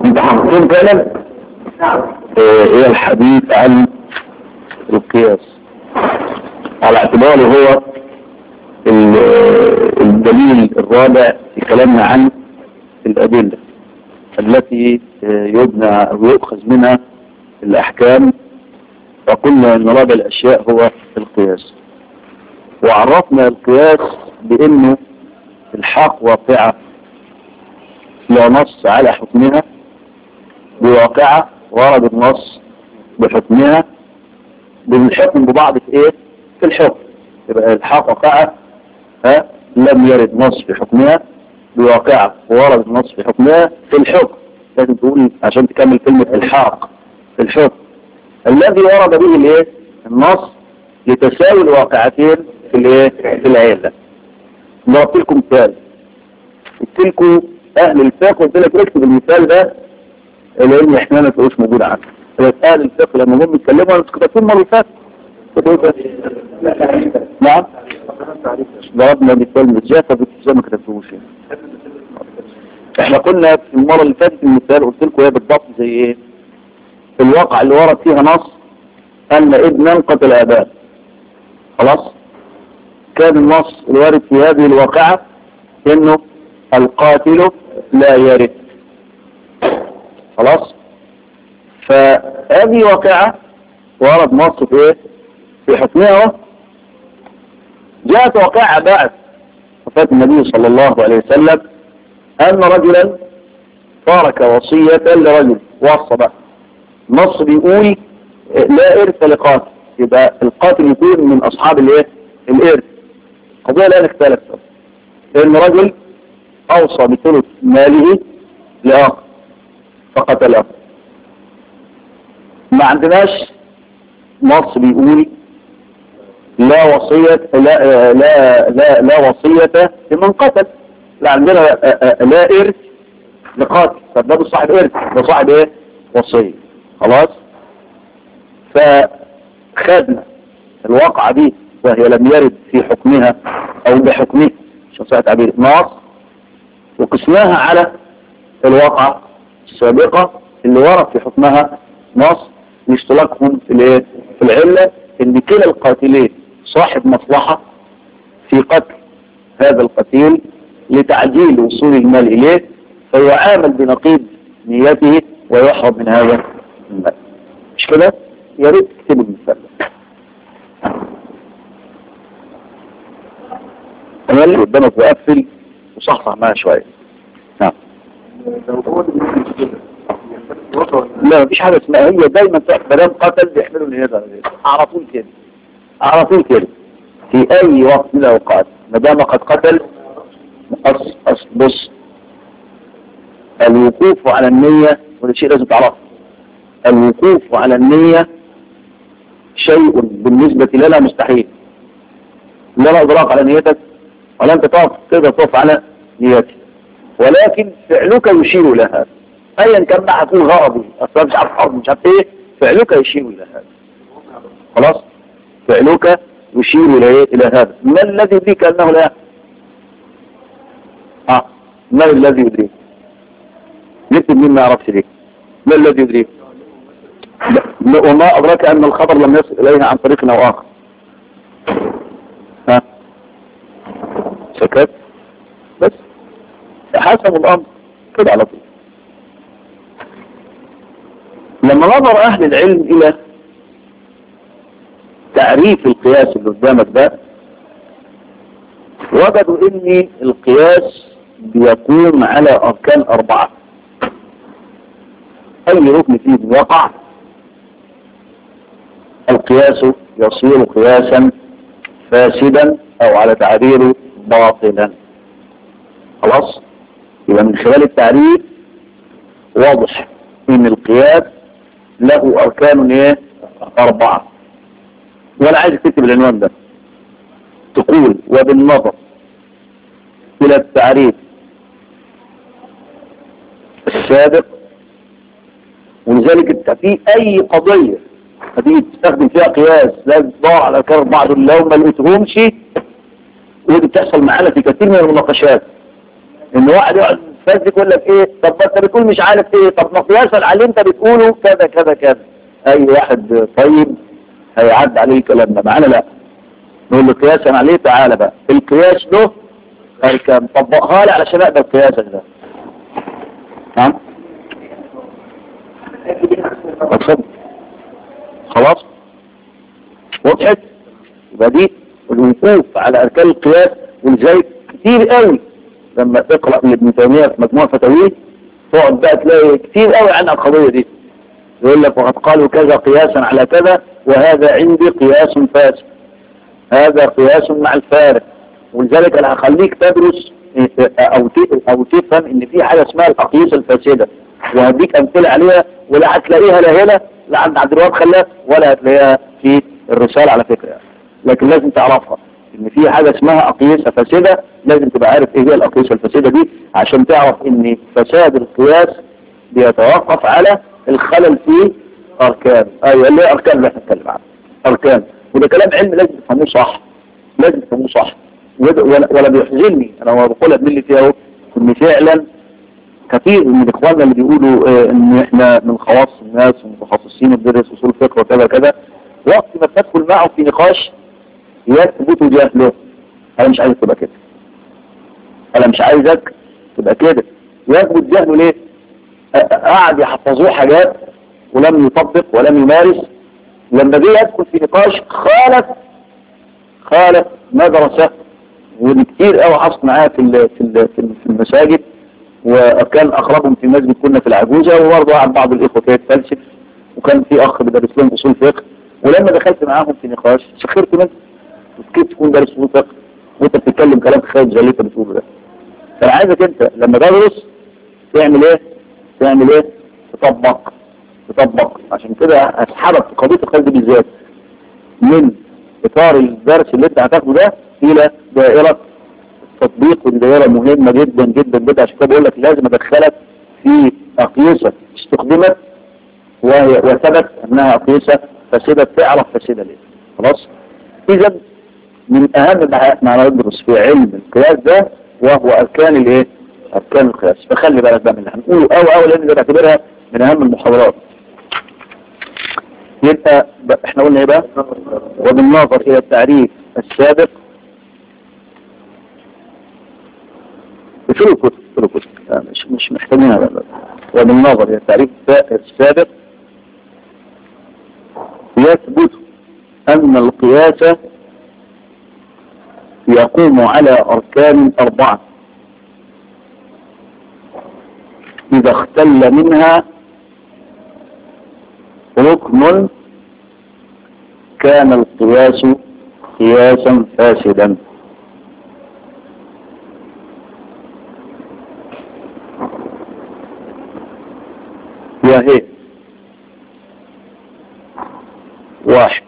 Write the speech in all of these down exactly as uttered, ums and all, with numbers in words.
انت حقيقتين فعلا هي الحديث عن القياس على اعتباره هو الدليل الرابع في كلامنا عن الأدلة التي يبنى أو يؤخذ منها الأحكام. وقلنا أن رابع الأشياء هو القياس، وعرفنا القياس بأنه الحق واقعة لا نص على حكمها بواقعة ورد النص بحكمها بالحكم ببعض في ايه في الحكم. يبقى الحق واقعة ها لم يرد نص في حكمها بواقعة ورد النص في حكمها في الحكم. لازم تقول عشان تكمل كلمة الحق في الحكم الذي ورد به الايه النص لتساوي الواقعتين في الايه في العلة. ضربت لكم مثال، قلت لكم اهل الفقه قلت لك اكتب المثال ده لان احنا ما تقولش موجود عنه. اهل الفقه لما هم يتكلموا انتوا كتبتوا المره اللي فاتت نعم ضربنا مثال متجافة زي ما كتبتوش. احنا قلنا في المره اللي فاتت المثال قلت لكم ايه بالضبط زي ايه الواقع اللي ورد فيها نص ان ابنا قتل اباه. خلاص كان النص الوارد في هذه الواقعة انه القاتل لا يرث. خلاص فهذه واقعة ورد نص في ايه في حكمها. جاءت واقعة بعد وفاة النبي صلى الله عليه وسلم ان رجلا ترك وصية لرجل وصى بقى نص بيقول لا ارث لقاتل، يبقى القاتل يكون من اصحاب الايه الارث. قضية الان اختلفت لان رجل اوصى بثلث ماله لاخر فقتله. ما عندناش نص بيقول لا وصية لا لا لا, لا وصية لمن قتل، لا عندنا لا ارث لقاتل. طب ده صاحب ارث ده صاحب ايه وصية. خلاص فخدنا الواقعة دي وهي لم يرد في حكمها او بحكمه عشان صحة تعبير نص وقسناها على الواقعة السابقة اللي ورد في حكمها نص لاشتراكهم في الايه في العلة ان كلا القاتلين صاحب مصلحة في قتل هذا القتيل لتعجيل وصول المال اليه فيعامل بنقيض نيته ويحرم من هذا المال. مش كده؟ يا ريت تكتبوا المثال. انا اللي قدامك وقفل وصحصح معايا شويه. نعم لا مفيش حاجه اسمها هي دايما ما دام قتل بيحملوا النيابه على طول كده على طول كده في اي وقت من الاوقات ما دام قد قتل. أص أص بص الوقوف على النية وده شيء لازم تعرفه. الوقوف على النية شيء بالنسبة لنا مستحيل. لا انا ادراك على نيتك ولا انت تقف تقدر تقف على نيتك ولكن فعلك يشير الى هذا ايا كان بقى هتكون غرضي اصلا مش عارف حرب مش عارف ايه فعلك يشير الى هذا. خلاص فعلك يشير الى ايه الى هذا. ما الذي يدريك انه لا اه ما الذي يدريك نكتب مين ما يعرفش ليه ما الذي يدريك وما ادراك ان الخبر لم يصل الينا عن طريق او اخر. ها سكت بس حسب الامر كده على طول. لما نظر اهل العلم الى تعريف القياس اللي قدامك ده وجدوا ان القياس بيقوم على اركان اربعة. اي ركن فيه وقع القياس يصير قياسا فاسدا او على تعبيره باطلا. خلاص يبقى من خلال التعريف واضح ان القياس له اركان ايه اربعة. وانا عايز تكتب العنوان ده تقول وبالنظر الى التعريف السابق ولذلك انت في اي قضية هتيجي تستخدم فيها قياس لازم تدور على اركان اربعة دول لو ما لقيتهمش ودي بتحصل معانا في كثير من المناقشات ان واحد يقعد بس يقول لك ايه، طب ما انت بتقول مش عارف ايه، طب ما قياسا على اللي انت بتقوله كذا كذا كذا. اي واحد طيب هيعد عليه الكلام ده، معانا لا نقول له قياسا عليه تعالى بقى القياس له اركان طبقها لي علشان اقدر قياسك ده. نعم اتفضل خلاص وضحت. يبقى دي الوقوف على اركان القياس، ولذلك كتير قوي لما تقرا لابن تيميه في مجموع فتاويه تقعد بقى تلاقي كتير قوي عن القضيه دي، يقول لك وقد قالوا كذا قياسا على كذا وهذا عندي قياس فاسد، هذا قياس مع الفارق. ولذلك انا هخليك تدرس او او تفهم ان في حاجه اسمها الاقياس الفاسده، وهديك امثله عليها، ولا هتلاقيها لا هنا لا عند عبد الوهاب خلاف ولا هتلاقيها في الرساله على فكره يعني. لكن لازم تعرفها ان في حاجه اسمها اقياس فاسده، لازم تبقى عارف ايه هي الاقياس الفاسده دي عشان تعرف ان فساد القياس بيتوقف على الخلل في اركان. ايوه اللي هي اركان اللي احنا بنتكلم عنها اركان، وده كلام علمي لازم تفهموه صح، لازم تفهموه صح. ولا بيحزنني انا بقولها بملي فيها اهو ان فعلا كثير من اخواننا اللي بيقولوا اه ان احنا من خواص الناس ومتخصصين بدرس اصول فقه وكذا كذا، وقت ما تدخل معه في نقاش يثبت جهله. انا مش عايزك تبقى كده، انا مش عايزك تبقى كده. يثبت جهله ليه؟ قاعد يحفظوه حاجات ولم يطبق ولم يمارس، لما جه يدخل في نقاش خالف خالف ما درسه. ودي كتير قوي حصل معاه في ال في ال في المساجد، وكان اقربهم في المسجد كنا في العجوزه، وبرضه قعد بعض الاخوه كده يتفلسف، وكان في اخ بيدرس لهم اصول فقه، ولما دخلت معاهم في نقاش سخرت منه، كيف تكون دارس اصول فقه وانت بتتكلم كلام خارج زي اللي انت بتقوله ده؟ فانا عايزك انت لما تدرس تعمل ايه؟ تعمل ايه؟ تطبق تطبق. عشان كده اسحبك في قضيه الخارج دي بالذات من اطار الدرس اللي انت هتاخده ده الى دائره التطبيق، ودي دائره مهمه جدا جدا جدا. عشان كده بقول لك لازم ادخلك في اقيسه استخدمت وهي وثبت انها اقيسه فاسده، تعرف فاسده ليه. خلاص؟ اذا من اهم ما ندرس في علم القياس ده وهو اركان الايه؟ اركان القياس. فخلي بالك بقى من اللي هنقوله او او لان دي بعتبرها من اهم المحاضرات. يبقى احنا قلنا ايه بقى؟ وبالنظر الى التعريف السابق في الكتب في الكتب مش مش محتاجينها بقى. وبالنظر الى التعريف السابق يثبت ان القياس يقوم على اركان اربعه اذا اختل منها ركن كان القياس قياسا فاسدا. وهي واحد.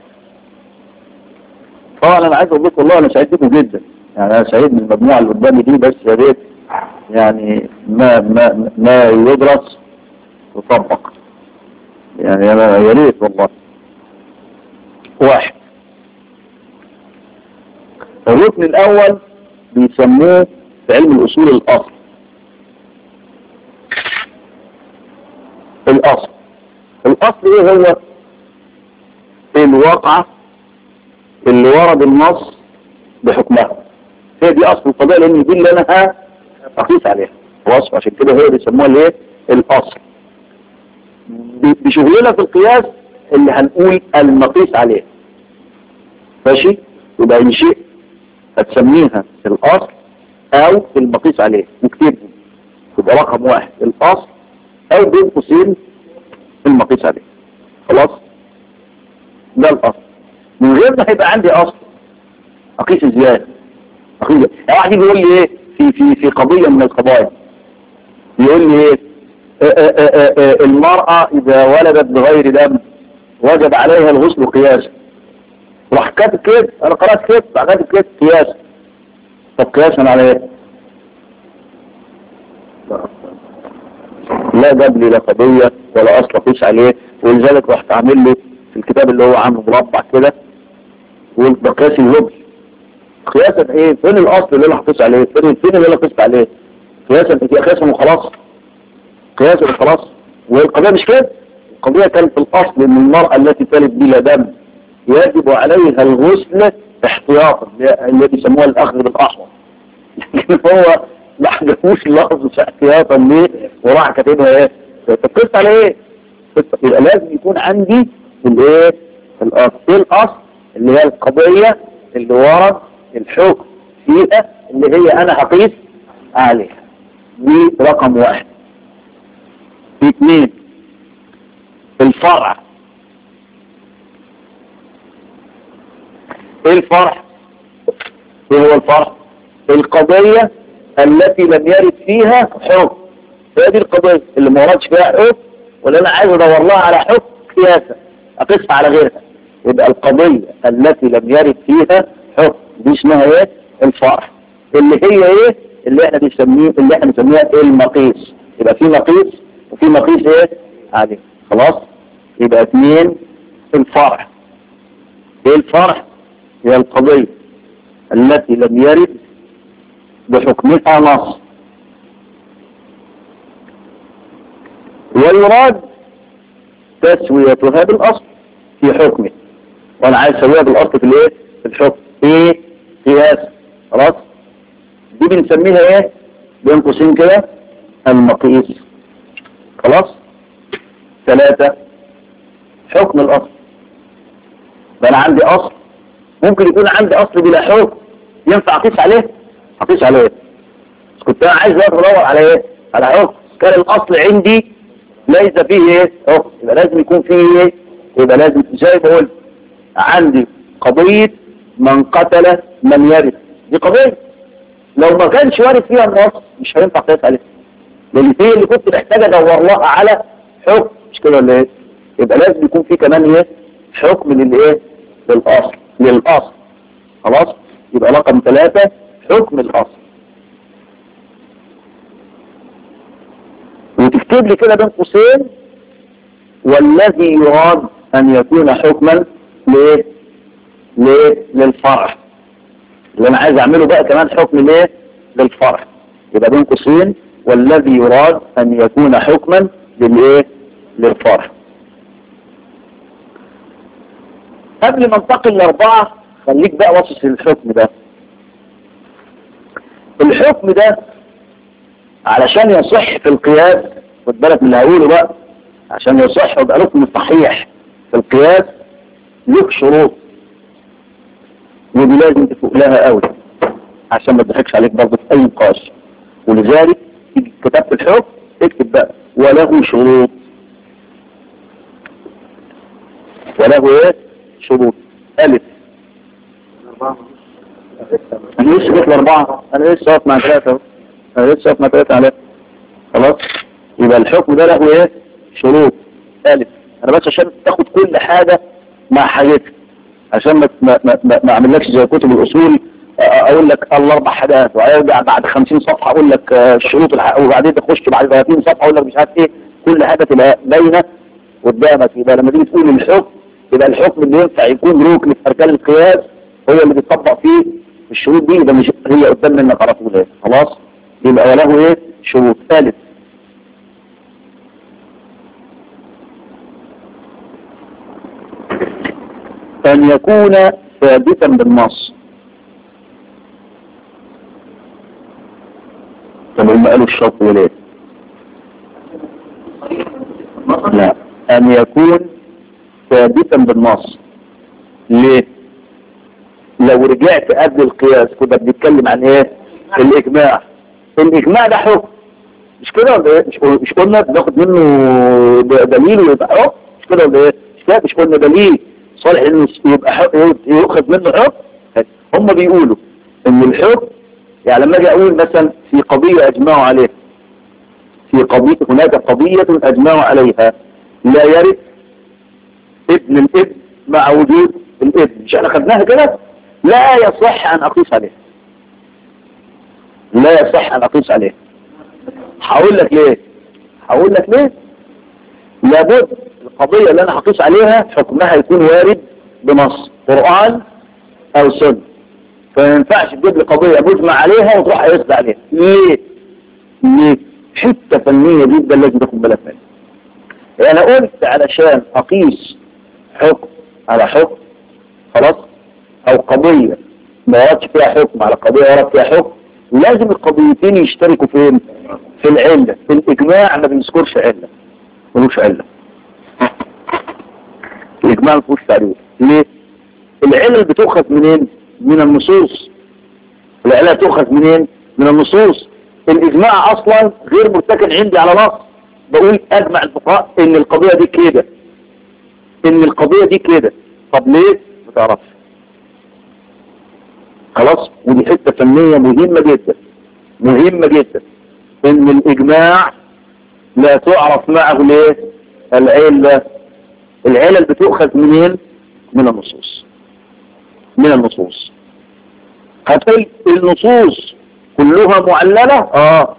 طبعا انا عايز اقول لكم والله انا سعيد بكم جدا، يعني انا سعيد من المجموعه اللي قدامي دي، بس يا ريت يعني ما ما ما يدرس ويطبق، يعني انا يا ريت والله. واحد، الركن الاول بيسموه في علم الاصول الاصل. الاصل الاصل ايه هو؟ الواقعة اللي ورد النص بحكمها، هي دي اصل القضاء، لان دي اللي انا هقيس عليها. خلاص؟ عشان كده هي بيسموها الايه؟ الاصل. بشغلنا في القياس اللي هنقول المقيس عليه. ماشي؟ يبقى ان شيء هتسميها الاصل او المقيس عليه، نكتبهم يبقى رقم واحد الاصل او بين قوسين المقيس عليه. خلاص؟ ده الاصل. من غير ما هيبقى عندي اصل اقيس ازاي؟ اقيس ازاي؟ يعني واحد يقول لي ايه في في في قضيه من القضايا، يقول لي ايه آآ آآ آآ المرأة اذا ولدت بغير دم وجب عليها الغسل قياسا. راح كاتب كده، انا قرأت كده راح كاتب كده قياسا. طب قياسا على ايه؟ لا جاب لي لا قضية ولا اصل اقيس عليه، ولذلك رحت عامل له في الكتاب اللي هو عامله مربع كده وقلت قياس الهبل. قياسا ايه؟ فين الاصل اللي انا هقيس عليه؟ فين فين اللي انا قيست عليه؟ قياسا قياسا وخلاص، قياسا وخلاص. والقضية مش كده، القضية كانت في الأصل إن المرأة التي تلد بلا دم يجب عليها الغسل احتياطا اللي بيسموها الأخذ بالأحمر، لكن هو ما حدثوش لفظ احتياطا ليه وراح كاتبها ايه؟ القصة على ايه؟ يبقى لازم يكون عندي الايه؟ الأصل. ايه الأصل؟ اللي هي القضية اللي ورد الحكم فيها اللي هي أنا هقيس عليها. دي رقم واحد. اثنين، الفرع. ايه الفرع؟ ايه هو الفرع؟ القضية التي لم يرد فيها حكم. هذه القضية اللي ما وردش فيها حكم، ولا انا عايز ادور لها على حكم قياسا اقيسها على غيرها. يبقى القضية التي لم يرد فيها حكم دي اسمها ايه؟ الفرع. اللي هي ايه؟ اللي احنا بنسميه اللي احنا بنسميها المقيس. يبقى في مقيس وفي مقيس ايه؟ عليه. خلاص؟ يبقى اثنين، الفرع. ايه الفرع؟ هي القضية التي لم يرد بحكمها نص، ويراد تسويتها بالأصل في حكمه. وانا عايز اسويها بالأصل في الايه؟ في الحكم. ايه؟ قياس. خلاص؟ دي بنسميها ايه؟ بين قوسين كده المقيس. خلاص؟ ثلاثة، حكم الأصل. فأنا عندي أصل، ممكن يكون عندي أصل بلا حكم ينفع أقيس عليه؟ أقيس عليه. بس كنت أنا عايز أدور على إيه؟ على حكم. كان الأصل عندي ليس فيه إيه؟ حكم. يبقى لازم يكون فيه إيه؟ يبقى لازم زي ما قلت عندي قضية من قتل من يرث. دي قضية لو ما كانش وارد فيها النص مش هينفع أقيس عليه، لأن هي اللي كنت محتاج أدور لها على حكم. مش كده ولا إيه؟ يبقى لازم يكون فيه كمان إيه؟ حكم للإيه؟ للأصل. للأصل. خلاص؟ يبقى رقم ثلاثة حكم الأصل. وتكتب لي كده بين قوسين والذي يراد أن يكون حكما ليه؟ ليه؟ للفرع. اللي أنا عايز أعمله بقى كمان حكم ليه؟ للفرع. يبقى بين قوسين والذي يراد أن يكون حكما للإيه؟ للفرع. قبل ما انتقل لأربعة خليك بقى واصص للحكم ده. الحكم ده علشان يصح في القياس، خد بالك من اللي هقوله بقى، عشان يصح ويبقى ركن صحيح في القياس له شروط، ودي لازم تفوق لها قوي عشان ما تضحكش عليك برضه في اي نقاش. ولذلك كتبت الحكم اكتب بقى وله شروط. وله ايه؟ شروط. ألف. أنا لسه جيت لأربعة، أنا لسه واقف مع ثلاثة، أنا لسه واقف مع ثلاثة عليه. خلاص؟ يبقى الحكم ده له إيه؟ شروط. ألف. أنا بس عشان تاخد كل حاجة مع حاجتها، عشان ما ما ما ما أعملكش زي كتب الأصول أقول لك الأربع حاجات وأرجع بعد خمسين صفحة أقول لك الشروط الحق، وبعدين تخش بعد ثلاثين صفحة أقول لك مش عارف إيه. كل حاجة تبقى باينة قدامك. يبقى لما تيجي تقول الحكم يبقى الحكم اللي ينفع يكون ركن في أركان القياس هو اللي بيطبق فيه الشروط دي. يبقى مش هي قدام منك على طول ايه. خلاص؟ يبقى وله ايه؟ شروط. ثالث، أن يكون ثابتا بالنص. طب هم قالوا الشرط وليه؟ لا، أن يكون ثابتا بالنص. ليه؟ لو رجعت قبل القياس كنا بنتكلم عن ايه؟ الاجماع. الاجماع ده حكم، مش كده ولا ايه؟ مش مش قلنا بناخد منه دليل ويبقى حكم؟ مش كده ولا ايه؟ مش كده؟ مش قلنا دليل صالح انه يبقى حكم يؤخذ منه حكم؟ هم بيقولوا ان الحكم يعني لما اجي اقول مثلا في قضيه اجمعوا عليها، في قضيه هناك قضيه اجمعوا عليها لا يرث ابن الابن مع وجود الابن، مش احنا خدناها كده؟ لا يصح ان اقيس عليه، لا يصح ان اقيس عليه. هقول لك ليه هقول لك ليه لابد القضية اللي انا هقيس عليها حكمها يكون وارد بنص قرآن او سنة. فما ينفعش تجيب لي قضية مجمع عليها وتروح قيس عليها. ليه؟ ليه؟ حتة فنية جدا لازم تاخد بالك منها. انا قلت علشان اقيس حكم على حكم خلاص، او قضية ما وردش فيها حكم على قضية ورد فيها حكم، لازم القضيتين يشتركوا فين؟ في العلة. في الاجماع ما بنذكرش علة، ملوش علة. الاجماع ما فيهوش تعريف. ليه؟ العلة بتؤخذ منين؟ من النصوص. العلة تؤخذ منين؟ من النصوص. الاجماع اصلا غير مرتكن عندي على نص بقول اجمع الفقهاء ان القضية دي كده، ان القضية دي كده. طب ليه؟ ما تعرفش. خلاص. ودي حتة فنية مهمة جدا، مهمة جدا، ان الاجماع لا تعرف معه ليه العلة. العلة بتؤخذ منين؟ من النصوص. من النصوص. هتقول النصوص كلها معللة؟ اه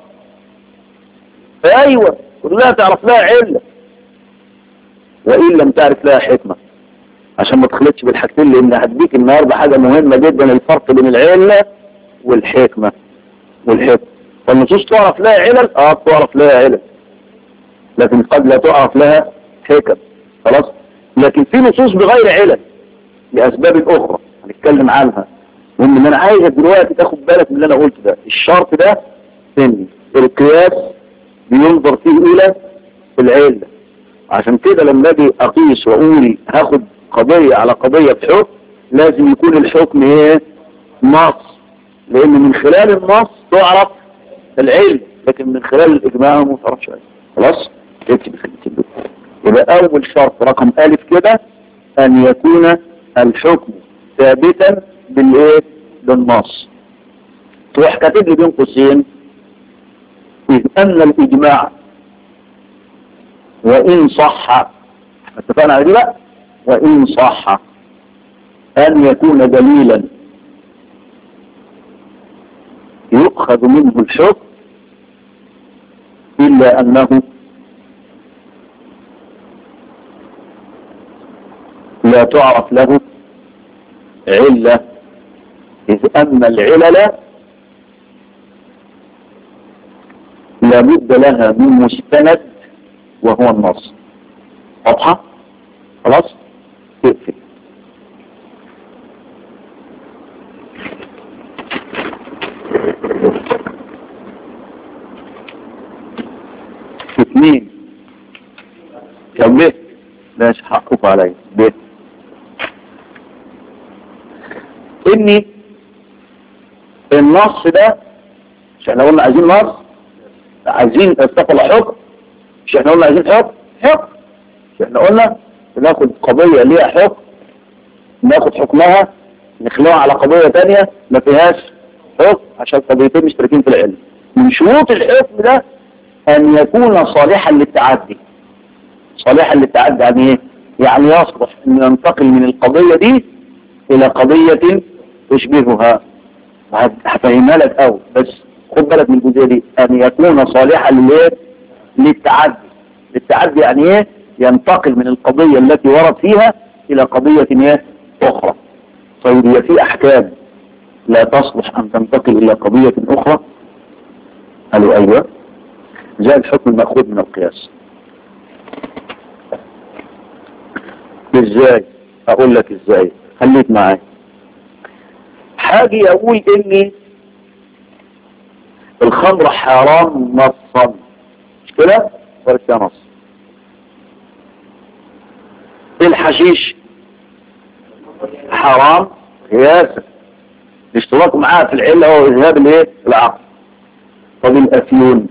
ايوه كلها تعرف لها علة، وإن لم تعرف لها حكمة، عشان ما تخلطش بالحاجتين، لان هديك النهارده حاجة مهمة جدا، الفرق بين العلة والحكمة. والحكمة فالنصوص تعرف لها علل، اه تعرف لها علل، لكن قد لا تعرف لها حكم. خلاص. لكن في نصوص بغير علل لأسباب أخرى هنتكلم عنها. المهم ان انا عايزك دلوقتي تاخد بالك من اللي انا قلته ده. الشرط ده ان القياس بينظر فيه الى العلة. عشان كده لما اجي اقيس واقول هاخد قضية على قضية في حكم، لازم يكون الحكم ايه؟ نص، لان من خلال النص تعرف العلم، لكن من خلال الاجماع ما تعرفش علم. خلاص. اكتب الكلمتين دول. يبقى اول شرط رقم الف كده ان يكون الحكم ثابتا بالايه؟ بالنص. تروح كاتب لي بين قوسين اذ ان الاجماع وان صح، اتفقنا على دي بقى، وان صح ان يكون دليلا يؤخذ منه الحكم، الا انه لا تعرف له علة، إذ أن العلل لابد لها من مستند وهو النص. واضحة؟ خلاص؟ تقفل. اثنين كم بيت؟ لاش حقك علي بيت اني النص ده، مش احنا قلنا عايزين نص، عايزين استقل حكم، مش احنا قلنا عايزين حكم حكم مش احنا قلنا ناخد قضية ليها حكم، ناخد حكمها نخلوها على قضية تانية ما فيهاش حكم عشان قضيتين مشتركين في العلم. من شروط الحكم ده ان يكون صالحا للتعدي. صالحا للتعدي يعني ايه؟ يعني يصلح ان ينتقل من القضية دي الى قضية تشبهها. هفهمها لك اول، بس خد بالك من الجزئية دي، ان يكون صالحا للايه؟ للتعدي. للتعدي يعني ايه؟ ينتقل من القضية التي ورد فيها الى قضية ايه؟ اخرى. طيب هي في احكام لا تصلح ان تنتقل الى قضية اخرى؟ قالوا ايوه، زي الحكم المأخوذ من القياس. ازاي؟ اقول لك ازاي، خليك معايا. حاجي اقول اني الخمر حرام نصا، مش كده؟ ولا فيها نص. الحشيش حرام قياسا، الاشتراك معاه في العلة هو اذهاب الايه؟ العقل. طب الافيون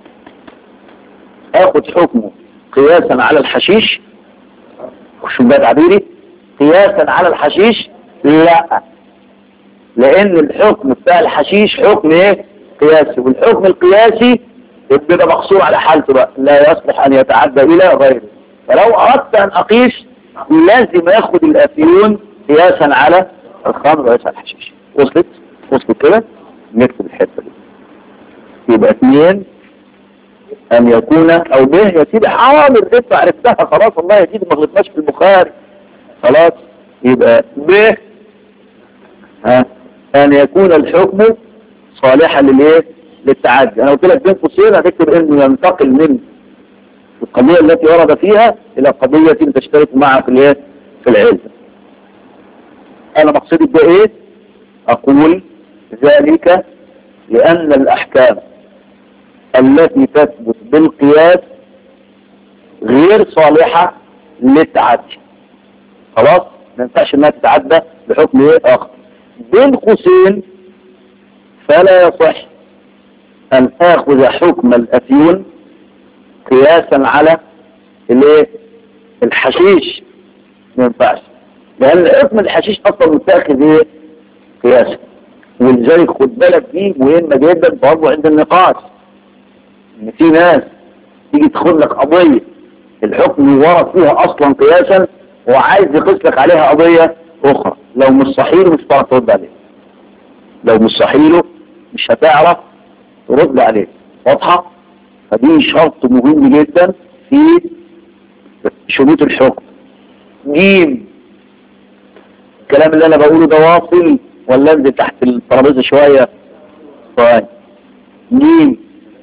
اخد حكمه قياسا على الحشيش؟ شو بقى تعبيري؟ قياسا على الحشيش؟ لا، لان الحكم بتاع الحشيش حكم ايه؟ قياسي، والحكم القياسي بيبقى مقصور على حالته بقى، لا يصلح ان يتعدى الى غيره. فلو اردت ان اقيس لازم اخد الافيون قياسا على الخمر وليس على الحشيش. وصلت؟ وصلت كده؟ نكتب الحته دي. يبقى اثنين ان يكون او به يا سيدي حاضر انت عرفتها خلاص، والله يا سيدي ما غلطناش في البخاري خلاص. يبقى به ها ان يكون الحكم صالحا للايه؟ للتعدي. انا قلت لك بين قوسين هتكتب انه ينتقل من القضية التي ورد فيها الى قضية تشترك معها في الايه في العلم. انا مقصدي ده ايه؟ اقول ذلك لان الاحكام التي تثبت بالقياس غير صالحة للتعدي. خلاص ما ينفعش انها تتعدى بحكم ايه اخر. بين قوسين فلا يصح ان اخذ حكم الافيون قياسا على الايه الحشيش. ما ينفعش لان حكم الحشيش اصلا متاخذ ايه قياسا. ولذلك خد بالك دي مهمه جدا برضه عند النقاش، ان في ناس تيجي تاخد لك قضيه الحكم ورد فيها اصلا قياسا وعايز يقيس لك عليها قضيه اخرى، لو مش صحيح مش هتعرف ترد عليه. لو مش صحيح مش هتعرف ترد عليه. واضحه؟ فدي شرط مهم جدا في شروط الحكم. جيم الكلام اللي انا بقوله ده واصل ولا انزل تحت الترابيزه شويه؟ طيب جيم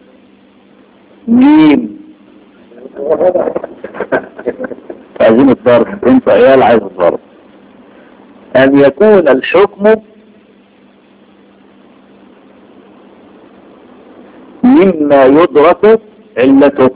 جيم عايزين الضرب، انت عيال عايز الضرب. ان يكون الحكم مما يدرك علته.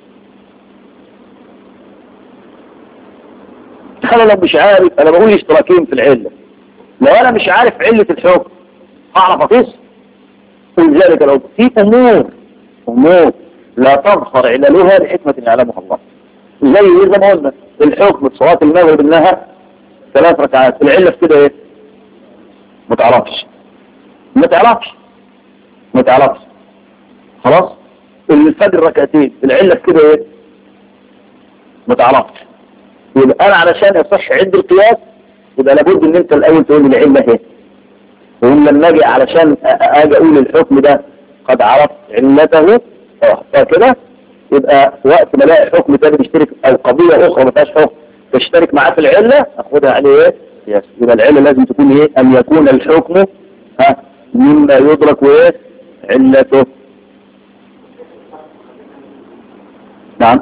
انا لو مش عارف، انا بقول اشتراكين في العلة، لو انا مش عارف علة الحكم اعرف اقيس. ولذلك لو في امور امور لا تظهر عللها لحكمة يعلمها الله، زي زي ما قلنا الحكم في صلاة المغرب انها ثلاث ركعات، العلة في كده ايه؟ ما تعرفش ما تعرفش ما تعرفش خلاص. الفجر ركعتين، العلة في كده ايه؟ ما تعرفش. يبقى انا علشان يصح عند القياس يبقى لابد ان انت الاول تقول لي العلة ايه، وهم لما اجي علشان اجي اقول الحكم ده قد عرفت علته اه كده، يبقى وقت ما الاقي حكم تاني بيشترك او قضية اخرى ما فيهاش حكم تشترك معاه في العلة اخدها عليه ايه؟ يس. يبقى العلة لازم تكون ايه؟ ان يكون الحكم ها مما يدرك وايه؟ علته. نعم.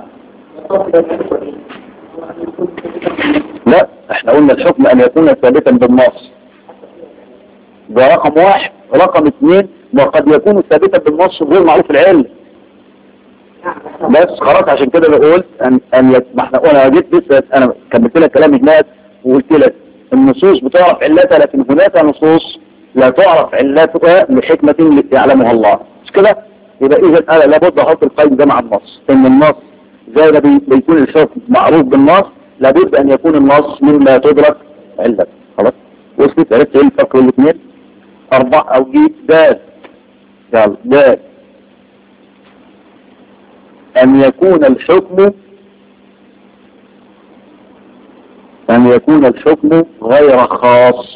لا احنا قلنا الحكم ان يكون ثابتا بالنص، ده رقم واحد. رقم اثنين وقد يكون ثابتا بالنص غير معروف العلة. بس خلاص عشان كده بقول ان ان يت... ما احنا انا جيت لسه انا كملت لك كلام هناك وقلت لك النصوص بتعرف علتها، لكن هناك نصوص لا تعرف علتها لحكمة يعلمها الله. مش كده؟ يبقى اذا انا لابد احط القيد ده مع النص، ان النص زي ما بي... بيكون الحكم معروف بالنص لابد ان يكون النص مما تدرك علته. خلاص وصلت؟ عرفت ايه الفرق بين الاثنين؟ اربع او جيت دال يلا دال ان يكون الحكم ان يكون الحكم غير خاص.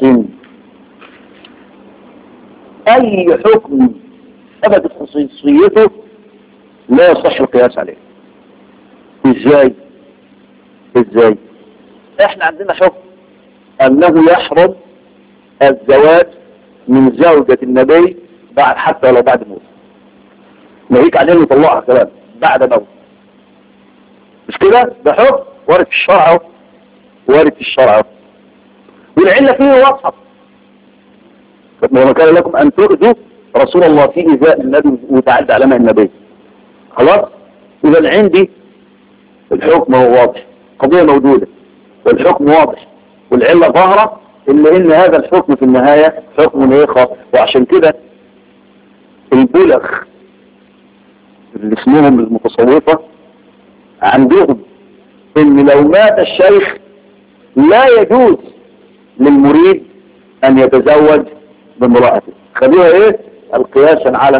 اي حكم ثبتت خصوصيته لا يصح القياس عليه. ازاي ازاي احنا عندنا حكم انه يحرم الزواج من زوجة النبي بعد حتى لو بعد موت، ناهيك عن انه يطلعها كمان بعد موت. مش كده؟ ده حكم وارد في الشرع وارد في الشرع والعلة فيه واضحة. وما كان لكم ان تؤذوا رسول الله في ايذاء النبي وتعدى على ماء النبي. خلاص؟ اذا عندي الحكم هو واضح، قضية موجودة والحكم واضح والعلة ظاهرة، إلا إن هذا الحكم في النهاية حكم ايه خاص. وعشان كده البلغ اللي اسمهم المتصوفة عندهم إن لو مات الشيخ لا يجوز للمريد أن يتزوج بامرأته. خلوها إيه؟ القياسا على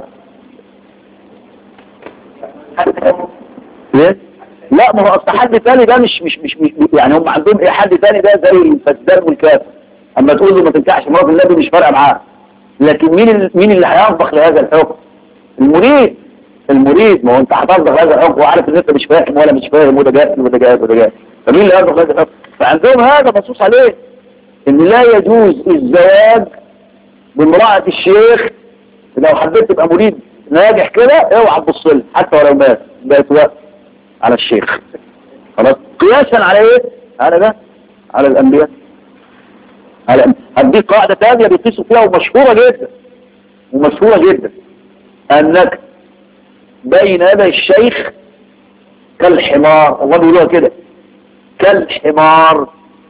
إيه؟ لا ما هو اصل حد ثاني ده مش مش مش, مش يعني هم عندهم ايه حد ثاني ده زي الفسدان والكافر، اما تقول له ما تنكحش مرات النبي مش فارقه معاه. لكن مين ال... مين اللي هينطبق لهذا الحكم؟ المريد. المريد ما هو انت هتنطبق لهذا الحكم وعارف ان انت مش فاهم ولا مش فاهم وده جاهل وده جاهل وده جاهل، فمين اللي هينطبق لهذا الحكم؟ فعندهم هذا منصوص عليه ان لا يجوز الزواج بامرأة الشيخ لو حبيت تبقى مريد ناجح كده اوعى تبص له حتى ولو مات بقت وقت على الشيخ. خلاص قياسا على ايه؟ على ده على الانبياء. على هدي قاعدة ثانية بيقيسوا فيها ومشهورة جدا ومشهورة جدا، انك بين يدي الشيخ كالحمار، الله بيقولوها كده كالحمار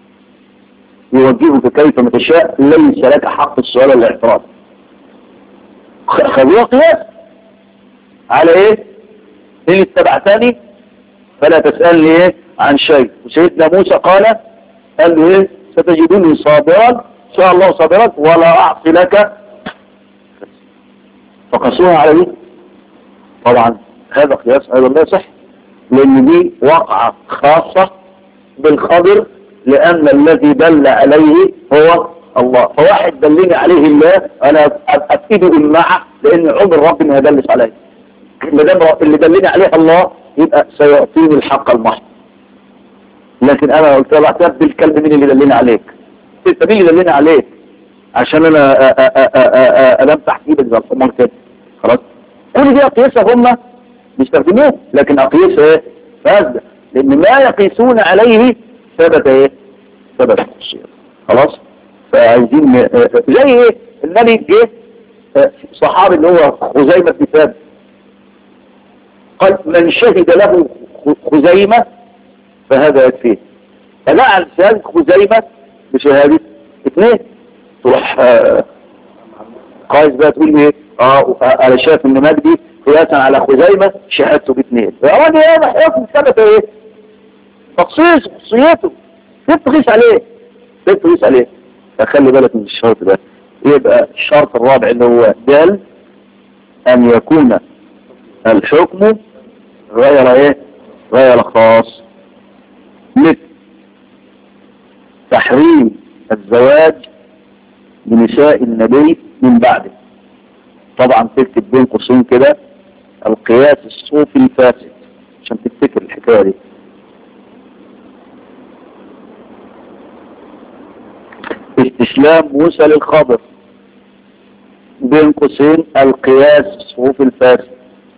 يوجهك كيفما تشاء ليس لك حق السؤال ولا الاعتراض. خذوها قياس على ايه؟ ان اتبعتني فلا تسألني ايه عن شيء. وسيدنا موسى قال قال له ايه؟ ستجدني صابرا ان شاء الله صابرا ولا اعصي لك. فقسوها على ايه؟ طبعا هذا قياس ايضا لا يصح، لان دي وقعة خاصة بالخضر، لان الذي دل عليه هو الله. فواحد دلني عليه الله انا ابتدي بالمعه لان عمر ربي ما يدلس عليه. اللي دلني عليه الله يبقى سيعطيني الحق المحض. لكن انا قلت له اعترف بالكلب مين اللي دلني عليك؟ انت مين اللي دلني عليك عشان انا انام تحت ايدك زي الحمار كده؟ خلاص كل دي اقيسه هم بيستخدموه، لكن اقيسه ايه؟ فاسده، لان ما يقيسون عليه ثبت ايه؟ ثبت الشيء. خلاص فعايزين زي ايه؟ النبي جه صحابي اللي هو خزيمة بن ثابت قال من شهد له خزيمة فهذا يكفيه، فلعن لسان خزيمة بشهادة اثنين. تروح قايس بقى تقول ايه؟ اه انا شايف ان مجدي قياسا على خزيمة شهادته باثنين. فأولا هذا حكم ثبت ايه؟ تخصيص خصيته تقيس عليه تقيس عليه. فخلي بالك من الشرط ده. يبقى الشرط الرابع اللي هو دال ان يكون الحكم غير ايه؟ غير خاص، مثل تحريم الزواج بنساء النبي من بعده. طبعا تكتب بين قوسين كده القياس الصوفي الفاسد عشان تفتكر الحكايه دي. استسلام موسى للخضر بين قوسين القياس الصوفي الفاسد.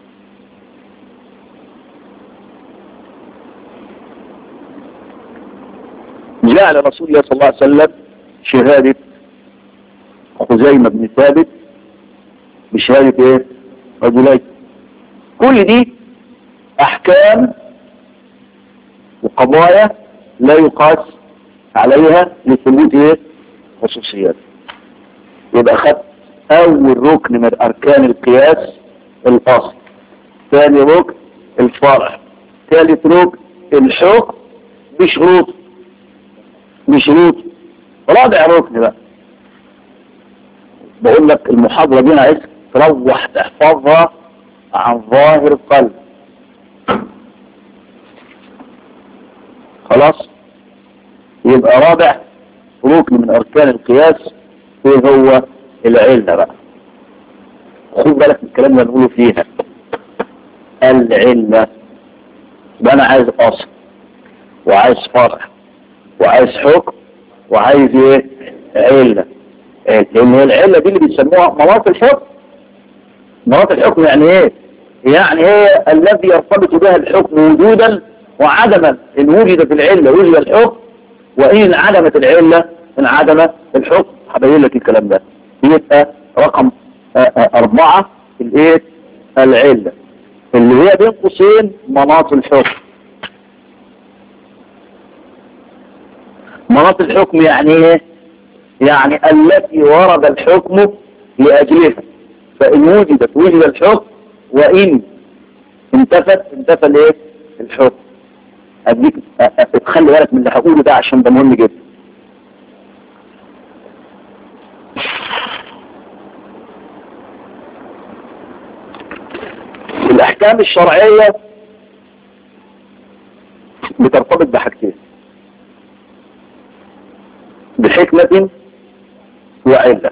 جعل رسول الله صلى الله عليه وسلم شهادة خزيمة بن ثابت بشهادة ايه؟ رجلين. كل دي احكام وقضايا لا يقاس عليها لثبوت ايه؟ خصوصيات. يبقى خدت اول ركن من اركان القياس الاصل، ثاني ركن الفرع، ثالث ركن الحكم بشروط بشروط رابع ركن بقى بقول لك المحاضرة دي انا عايز تروح تحفظها عن ظاهر القلب. خلاص يبقى رابع ركن من اركان القياس ايه هو؟ العلة بقى. خد بالك من الكلام اللي هنقوله فيها العلة. يبقى انا عايز اصل وعايز فرع وعايز حكم وعايز ايه؟ علة. لان هي العلة دي اللي بيسموها مناط الحكم. مناط الحكم يعني ايه؟ يعني هي الذي يرتبط بها الحكم وجودا وعدما. ان وجدت العلة وجد الحكم، وان انعدمت العلة انعدم الحكم. هبين لك الكلام ده. يبقى رقم اربعة الايه؟ العلة اللي هي بين قوسين مناط الحكم. مناط الحكم يعني ايه؟ يعني التي ورد الحكم لأجلها، فإن وجدت وجد الحكم، وإن انتفت انتفى الايه؟ الحكم. اديك تخلي بالك من اللي هقوله ده عشان ده مهم جدا. الأحكام الشرعية بترتبط بحاجتين، بحكمة وعلة.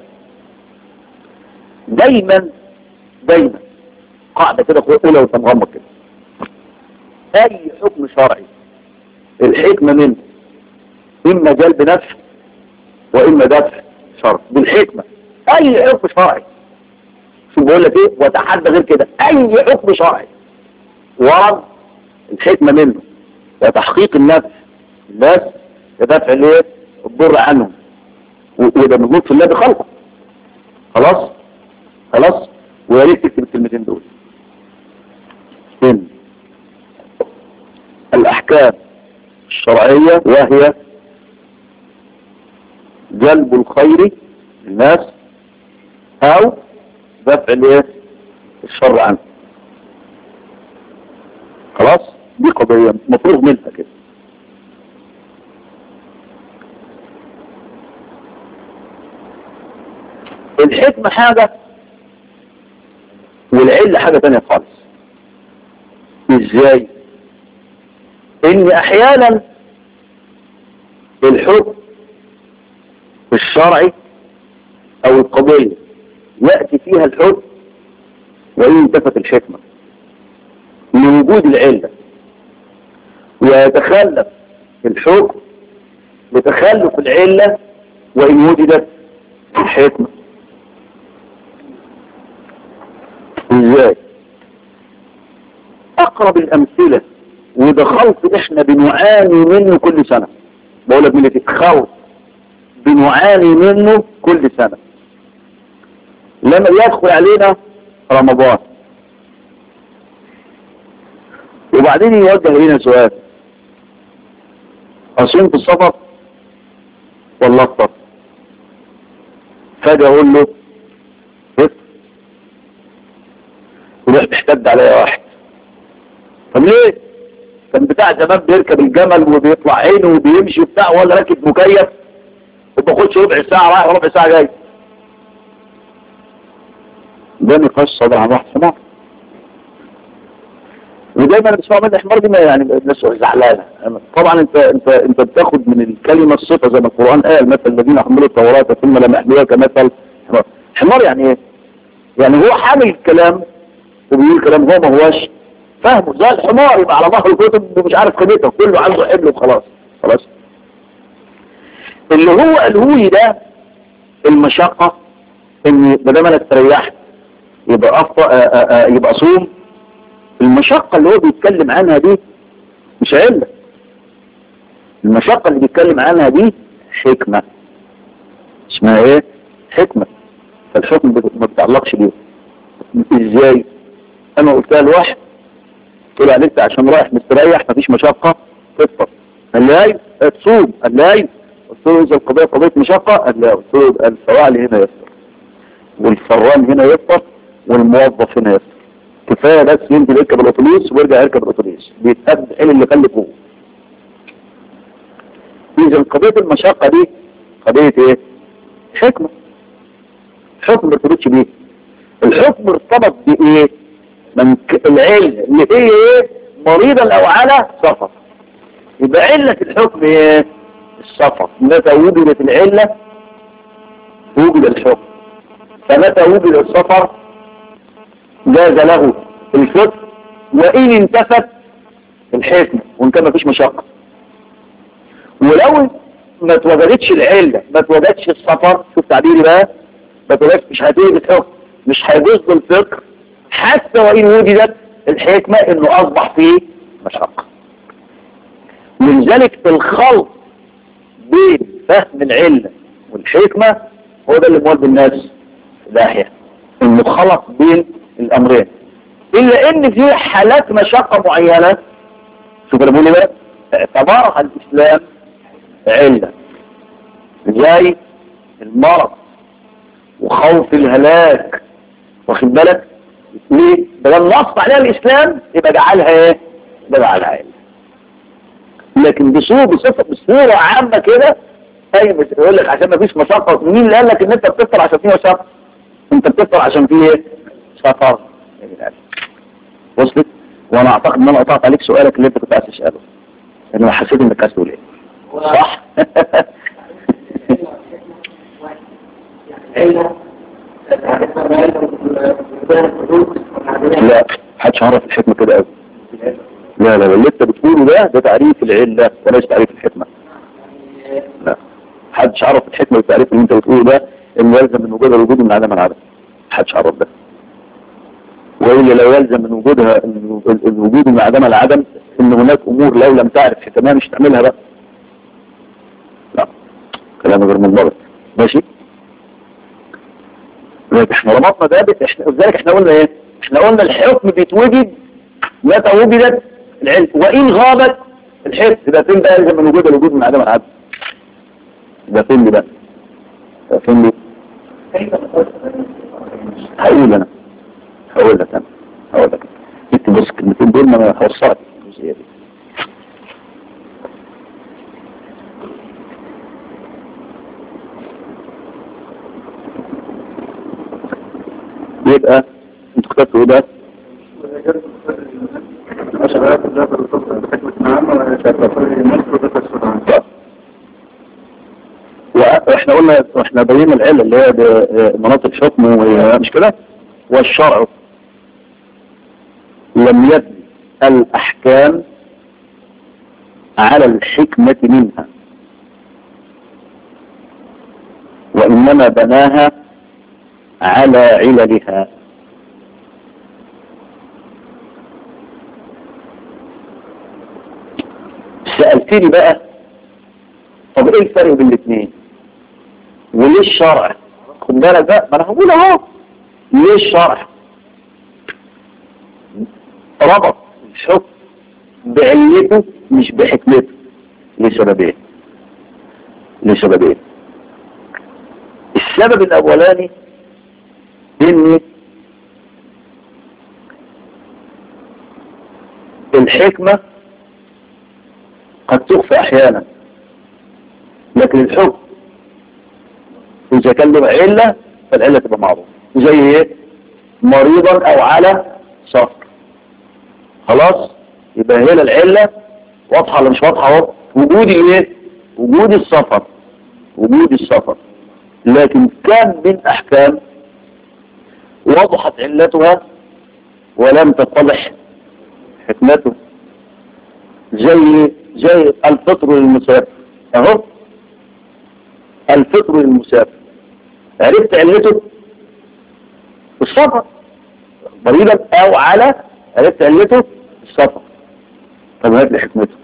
دايما دايما قاعدة كده قولها وتنغمض كده، اي حكم شرعي الحكمة منه اما جلب نفع واما دفع شر. بالحكمة اي حكم شرعي شو بقول لك ايه؟ وتحدى غير كده اي حكم شرعي ورد الحكمة منه وتحقيق النفع الناس يدفع الايه؟ الضر عنهم، وده موجود في الله بخلقه. خلاص خلاص. ويا ريت تكتب الكلمتين دول. إن الأحكام الشرعية وهي جلب الخير للناس أو دفع الايه؟ الشر عنه. خلاص. دي قضية مفروغ منها كده. الحكمة حاجة والعلة حاجة تانية خالص. ازاي؟ ان احيانا الحكم الشرعي او القضية يأتي فيها الحكم وإن انتفت الحكمة لوجود العلة، ويتخلف الحكم لتخلف العلة وإن وجدت الحكمة. ازاي؟ اقرب الامثلة وده خلط احنا بنعاني منه كل سنة، بقولك من خلط بنعاني منه كل سنة. لما يدخل علينا رمضان وبعدين يوجه لنا سؤال: اصوم في السفر ولا افطر؟ فجأة اقول له افطر، ويروح بيحتد عليا واحد: طب ليه؟ كان بتاع زمان بيركب الجمل وبيطلع عينه وبيمشي وبتاع، ولا راكب مكيف وباخدش ربع ساعة رايح وربع ساعة جاي. ده نقاش صدر عن واحد حمار. ودايما انا بسمع من الحمار دي ما يعني الناس زعلانه. طبعا انت انت انت بتاخد من الكلمه الصفه زي ما القران قال: مثل الذين حملوا التوراه ثم لم يحملوها كمثل حمار. حمار يعني ايه؟ يعني هو حامل الكلام وبيقول كلام هو ما هوش فاهمه، زي الحمار يبقى على ظهر الكتب ومش عارف قيمتها، كله عنده حبل وخلاص. خلاص. اللي هو قاله لي ده المشقه، ان ما دام انا استريحت يبقى افطر يبقى اصوم. المشقة اللي هو بيتكلم عنها دي مش علة. المشقة اللي بيتكلم عنها دي حكمة، اسمها ايه؟ حكمة. فالحكم ما بتعلقش بيه. ازاي؟ انا قلتها لواحد قلت له: انت عشان رايح مستريح مفيش مشقة تفطر. قال لي: ايوه. تصوم. قال لي: ايوه. قلت له: اذا القضية قضية مشقة؟ قال لي: قلت له: الفواعل هنا يفطر، والفران هنا يفطر، والموظف هنا يفطر. كفاية بس ينزل يركب الاتوبيس ويرجع يركب الاتوبيس، بيتقد حل اللي كلفه. إذا قضية المشقة دي قضية ايه؟ حكمة. حكم ما ارتبطش بيه. الحكم ارتبط بايه؟ من العلة اللي هي ايه؟ مريضا او على سفر. يبقى علة الحكم ايه؟ السفر. متى وجدت العلة وجد الحكم. فمتى وجد السفر جاز له الفطر وإن انتفت الحكمة، وإن كان مفيش مشقة. ولو ما توجدتش العلة، ما توجدش السفر، شوف تعبيري بقى، ما توجدش، مش هتوجد الحكم، مش هيجوز الفطر حتى وإن وجدت الحكمة، إنه أصبح فيه مشقة. ولذلك الخلط بين فهم العلة والحكمة هو ده اللي مودي الناس في داهية، إنه خلط بين الامرين. الا ان في حالات مشقة معينة، شوف انا بقول ايه، اعتبرها الاسلام علة، زي المرض وخوف الهلاك. واخد بالك ليه؟ بدل نص عليها الاسلام يبقى جعلها ايه؟ جعلها علة. لكن بصورة بصفة بصورة عامة كده، اي يقول لك عشان ما فيش مشقة. مين اللي قال لك ان انت بتفطر عشان فيه مشقة؟ انت بتفطر عشان فيه ايه؟ سفر. وصلت؟ وانا اعتقد ان انا قطعت عليك سؤالك اللي انت كنت عايز تساله، لانه حسيت انك عايز تقول ايه. صح؟ لا، محدش عرف الحكمه كده قوي. لا لا لا، اللي انت بتقوله ده ده تعريف العله وليس تعريف الحكمه. لا، محدش عرف الحكمه والتعريف اللي انت بتقوله ده، انه يلزم من وجود الوجود من عدم العدم. محدش عرف ده. وإلا لو يلزم من وجودها الوجود من عدم العدم ان هناك امور لو لم تعرف حكمها مش تعملها بقى. لا كلام غير منضبط. ماشي. احنا ربطنا ده احنا ذلك احنا قلنا ايه؟ احنا قلنا الحكم بيتوجد متى وجدت العلم، وان غابت الحس. يبقى فين بقى يلزم من وجود الوجود من عدم العدم؟ يبقى فين بقى؟ يبقى فين لي؟ هقول انا هقول لك انا هقول لك انت بس كلمتين دول ما هوصلك الجزئيه دي. يبقى انت كتبت ايه بقى؟ واحنا قلنا احنا بينا العلة اللي هي مناطق حكم مش كده. والشرع لم يبني الاحكام على الحكمة منها، وانما بناها على عللها. سألتني بقى طب ايه الفرق بين الاثنين وليه الشرع؟ خد بالك بقى، ما انا هقول اهو ليه الشرع ربط الحكم بعلته مش بحكمته. لسببين لسببين السبب الاولاني ان الحكمة قد تخفى احيانا، لكن الحكم اذا كان له علة فالعلة تبقى معروفة. زي ايه؟ مريضا او على سفر، خلاص يبقى هنا العلة واضحة ولا مش واضحة؟ وجود الايه؟ وجود السفر وجود السفر لكن كان من احكام وضحت علتها ولم تتضح حكمته. زي زي الفطر للمسافر اهو، الفطر للمسافر عرفت علته السفر، مريضا او على عرفت علته السفر. طب هات لي حكمته.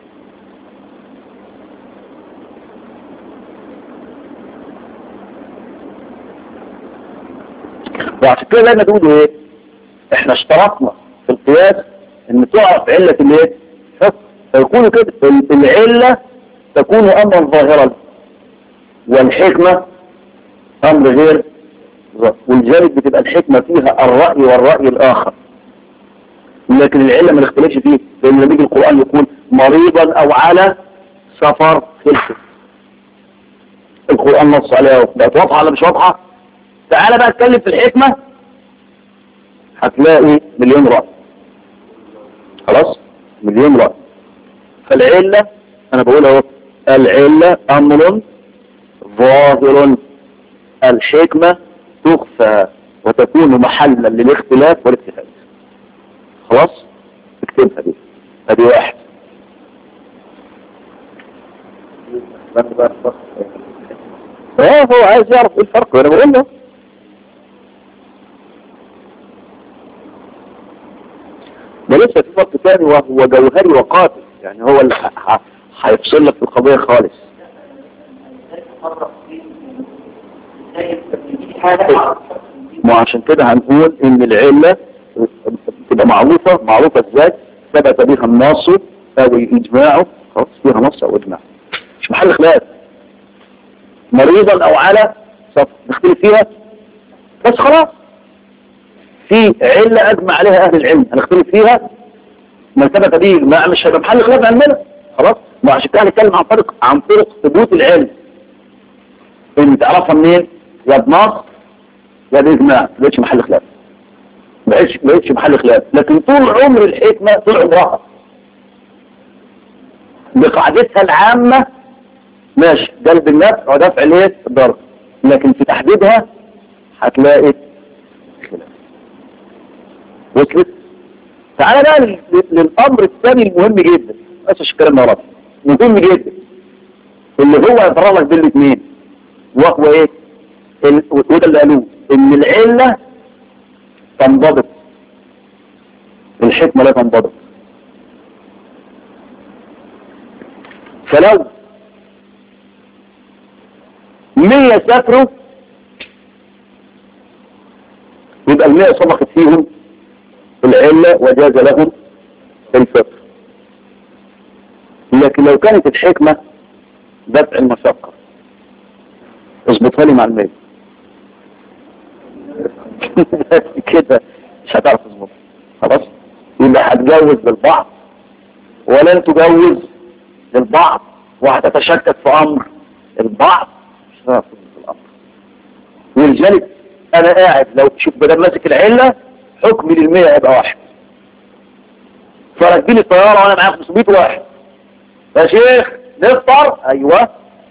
وعشان كده لما تقولوا ايه؟ احنا اشترطنا في القياس ان تعرف علة الايه؟ فيكون كده العلة تكون امرا ظاهرا والحكمة امر غير ظاهر، ولذلك بتبقى الحكمة فيها الرأي والرأي الاخر، لكن العلة ما نختلفش فيه. لان لما يجي القرآن يقول مريضا او على سفر خلفه، القرآن نص عليها بقت واضحة ولا مش واضحة؟ تعالى بقى اتكلم في الحكمة هتلاقي مليون رأي. خلاص مليون رأي. فالعلة انا بقول اهو العلة امر ظاهر، الحكمة تخفى وتكون محلا للاختلاف والاجتهاد. خلاص اكتبها دي ادي واحد. اه هو عايز يعرف ايه الفرق وانا بقول له ده لسه في فرق ثاني وهو جوهري وقاتل، يعني هو اللي هيفصل لك في القضية خالص. ما عشان كده هنقول ان العلة تبقى معروفة. معروفة ازاي؟ ثبت بها النص او الاجماع. خلاص فيها نص او اجماع مش محل خلاف. مريضا او على سفر نختلف فيها بس خلاص في علة اجمع عليها اهل العلم هنختلف فيها ما ثبت به اجماع مش هيبقى محل خلاف عندنا. خلاص ما عشان كده هنتكلم عن طريق عن طرق ثبوت العلم ان تعرفها منين؟ يا بنص يا باجماع. ما بقتش محل خلاف ما بقتش ما بقتش محل خلاف. لكن طول عمر الحكمة طول عمرها بقاعدتها العامة ماشي جلب النفع ودفع الايه؟ الضرر، لكن في تحديدها هتلاقي خلاف. وصلت؟ تعالى بقى للامر الثاني المهم جدا، اسف الكلام ده غلط، مهم جدا اللي هو يفرق لك بين الاثنين، وهو ايه؟ وده اللي قالوه ان العلة تنضبط الحكمة لا تنضبط. فلو مية سافروا يبقى المية صدقت فيهم العلة وجاز لهم الفطر. لكن لو كانت الحكمة دفع المشقة اظبطها لي مع المية كده مش هتعرف تظبطها خلاص. يبقى هتجوز للبعض ولن تجوز للبعض وهتتشكك في امر البعض مش هتعرف تظبط الامر. ولذلك انا قاعد لو شوف بدل ماسك العلة حكمي للمية هيبقى واحد، فركبيني الطيارة وانا معايا خمسمية واحد يا شيخ نفطر ايوه.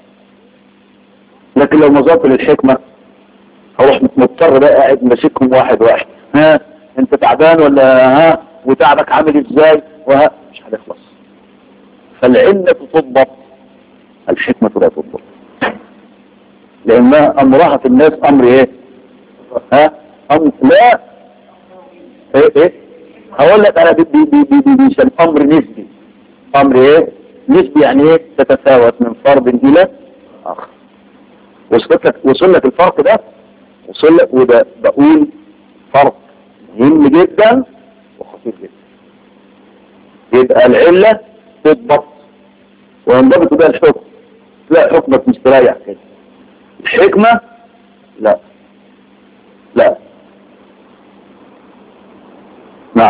لكن لو نظرت للحكمة هروح مضطر بقى قاعد ماسكهم واحد واحد، ها انت تعبان ولا ها وتعبك عامل ازاي وها مش هنخلص. فالعلة تضبط، الحكمة لا تضبط، لانها امرها في الناس امر ايه؟ ها امر لا ايه ايه هقول لك انا بي بي بي بي بيسمى امر نسبي. امر ايه نسبي؟ يعني ايه؟ تتفاوت من فرد الى اخر. وصلت لك وصل لك الفرق ده؟ وصل لك. وده بقول فرق مهم جدا وخطير جدا. يبقى العلة تضبط وينضبط بها الحكم. لا حكمك مستريح كده. الحكمة لا لا نعم.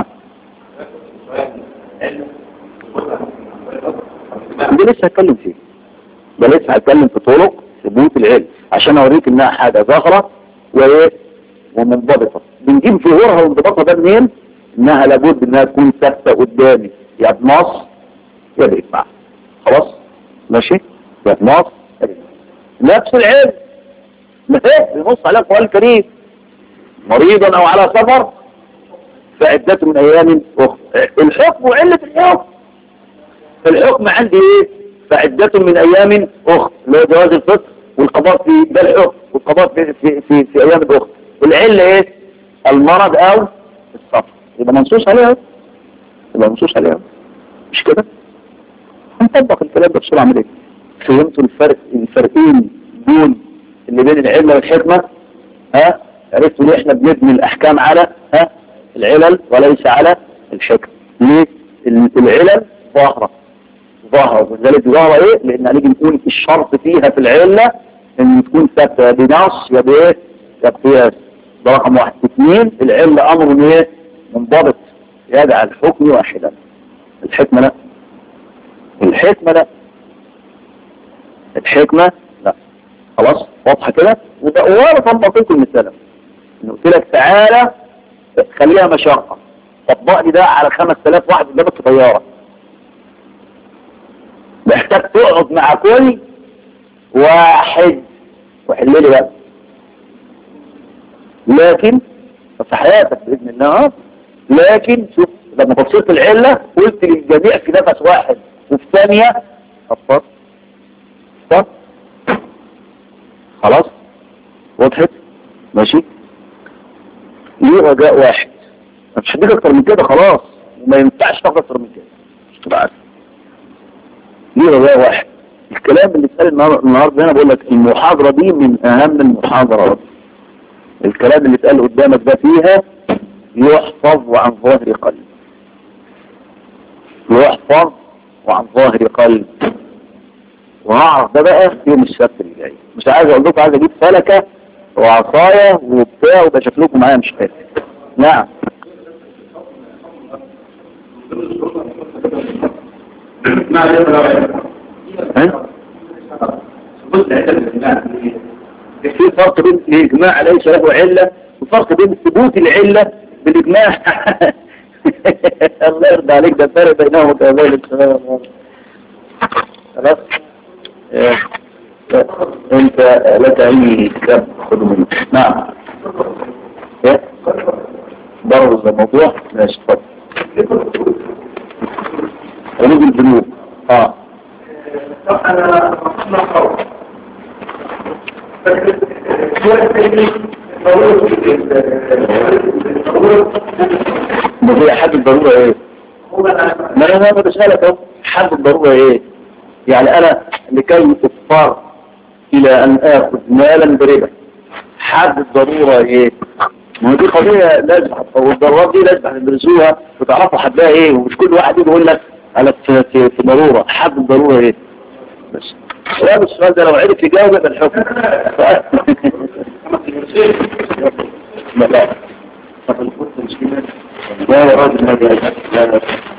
ده لسه هتكلم فيه، ده لسه هتكلم في طرق ثبوت العلم عشان اوريك انها حاجة ظاهرة وايه ومنضبطة. بنجيب ظهورها وانضباطها ده منين؟ انها لابد انها تكون ثابتة قدامي يا بنص يا بإجماع. خلاص ماشي يا بنص يا بإجماع. نفس العلم مثال بنص على القرآن الكريم مريضا او على سفر فعدة من ايام اخرى. الحكم وعلة الحكم. الحكم عندي ايه؟ فعدة من ايام اخرى اللي هو جواز الفطر والقضاء في ده الحكم والقضاء في في في, في ايام اخرى. العلة ايه؟ المرض او السفر. يبقى منصوص عليها يبقى منصوص عليها مش كده؟ هنطبق الكلام ده بسرعة عملية. فهمتوا الفرق الفرقين دول اللي بين العلة والحكمة؟ ها عرفتوا ليه احنا بنبني الاحكام على ها العلل وليس على الحكم؟ ليه؟ العلل ظاهرة ظاهرة وذلك ظاهرة ايه؟ لان هنيجي نقول الشرط فيها في العلة ان تكون ثابتة يا بنص يا بايه؟ يا بقياس. ده رقم واحد. اثنين العلة امر ايه؟ منضبط يجعل الحكم واحدا. الحكمة لا الحكمة لا الحكمة لا. خلاص واضحة كده؟ وده وانا طبقت لكم المثال انه قلت لك تعالى خليها مشقة طبق لي ده على خمس تلاف واحد قدامك في طيارة. محتاج تقعد مع كل واحد وحل لي بقى. لكن في حياتك بإذن الله. لكن شوف لما تفصلت العلة قلت للجميع في نفس واحد وفي ثانية أفضل أفضل. خلاص وضحت ماشي. ليه رجاء واحد مش هديك اكتر من كده خلاص وما ينفعش تاخد اكتر من كده مش تبقى عارف. ليه رجاء واحد؟ الكلام اللي اتقال النهارده انا بقول لك المحاضرة دي من اهم المحاضرات. الكلام اللي اتقال قدامك ده فيها يحفظ وعن ظاهر قلب يحفظ وعن ظاهر قلب. وهعرف ده بقى في يوم السبت اللي جاي. مش عايز اقول لكم عايز اجيب فلكة وعصاية وبتاع وبقى شكلكم معايا مش فاكر. نعم في فرق بين الإجماع ليس له علة وفرق بين ثبوت العلة بالإجماع. الله يرضى عليك ده فرق بينهم وكذلك. خلاص انت لك اي كتاب خذه منه. نعم ايه برضه الموضوع ماشي اتفضل. علوم الذنوب اه ما هي حد الضرورة ايه؟ ما انا ما بسألك اهو حد الضرورة ايه؟ يعني انا لكي اضطر الى ان اخذ مالا بربا حد الضرورة ايه؟ ما هي دي قضية لازم والضرورات دي لازم هندرسوها وتعرفوا حدها ايه، ومش كل واحد يقول لك على في, في, في ضرورة حد الضرورة ايه. بس سؤال السؤال ده لو عرف يجاوب يبقى الحكم. لا لا. لا يا راجل ما